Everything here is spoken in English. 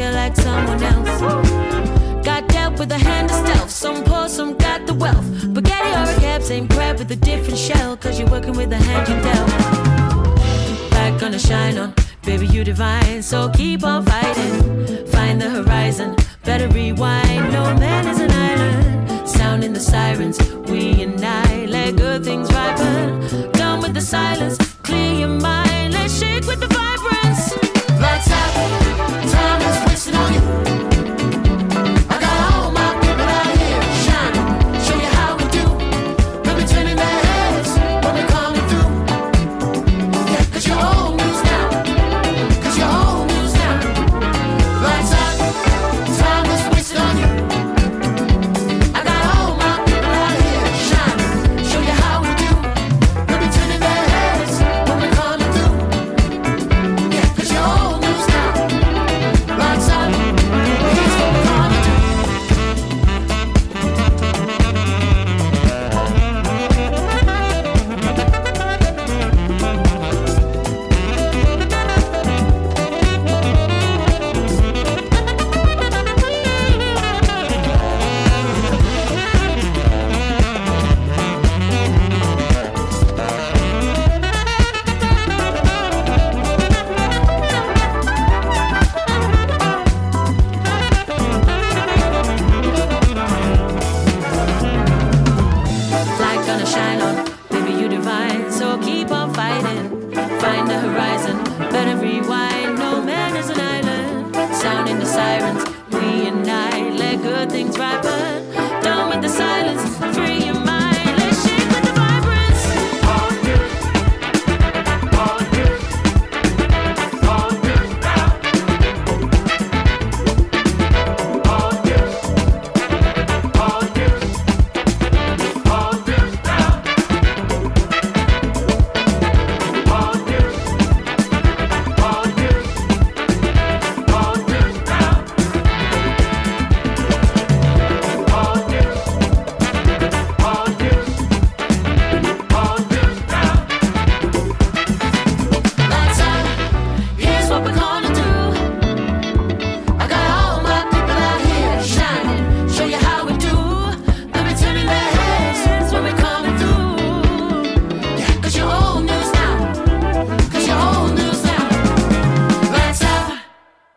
feel like someone else. Got dealt with a hand of stealth. Some poor, some got the wealth. Spaghetti or a cab, same crab with a different shell. Cause you're working with the hand you dealt. Back gonna shine on, baby you divine. So keep on fighting, find the horizon. Better rewind, no man is an island. Sounding the sirens, we and I let good things ripen. Done with the silence, clear your mind.